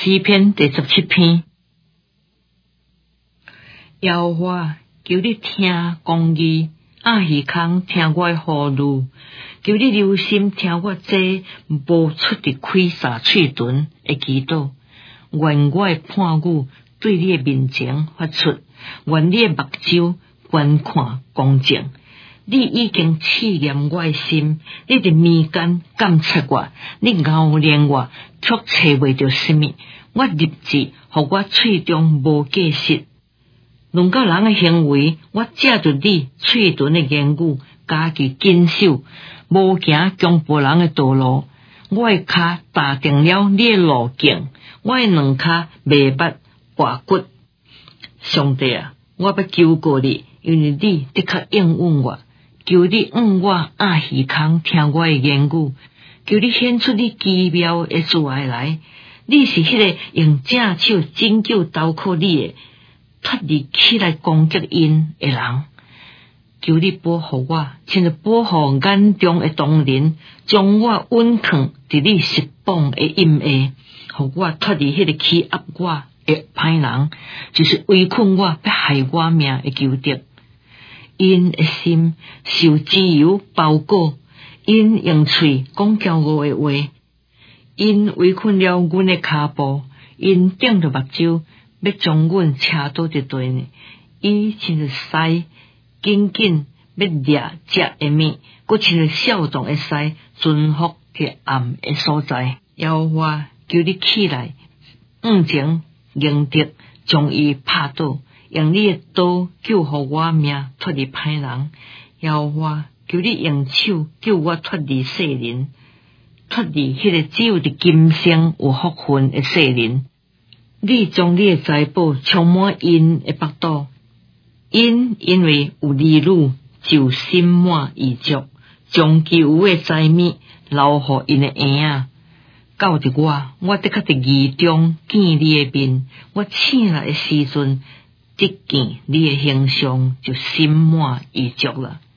诗篇第17篇。耶和华，求你听公义，亚耳空听我的呼噜，求你留心听我这无出的开撒嘴唇的祈祷。愿我的判语对你的面前发出，愿你的目睭观看公正。你已经试验我的心，你伫眉间监察我，你熬练我，却找袂着什么。我立志，互我喙中无假实。论到人的行为，我借着你嘴唇的言语，加其谨守，无行强迫人的道路。我的脚踏定了你的路径，我的两脚袂捌滑骨。上帝啊，我要求告你，因为你的确应允我。求你我亚耳空听我的言语，求你显出你奇妙的慈爱来。你是迄个用正手拯救投靠你的，脱离起来攻击因的人。求你保护我，亲自保护眼中的瞳仁，将我稳藏伫你释放的阴下，互我脱离迄个欺压我的歹人，就是围困我要害我命的仇敌。因的心受自由包裹，因用喙讲骄傲的话，因围困了阮的骹步，因顶着目睭要将阮车倒一地呢。伊亲自使紧紧要掠食的物，佮亲自少壮的使存伏伫暗的所在。耶和华，求你起来，前迎敌，将伊拍倒。用你的刀救互我命脱离歹人，耶和华，求你用手救我脱离世人，脱离迄个只有伫今生有福分的世人。你将你的财宝充满因的腹肚，因为有儿女就心满意足，将其有的财物留互因的儿仔。到伫我的确伫义中见你的面，我醒来的时阵，即见你的形象就心满意足了。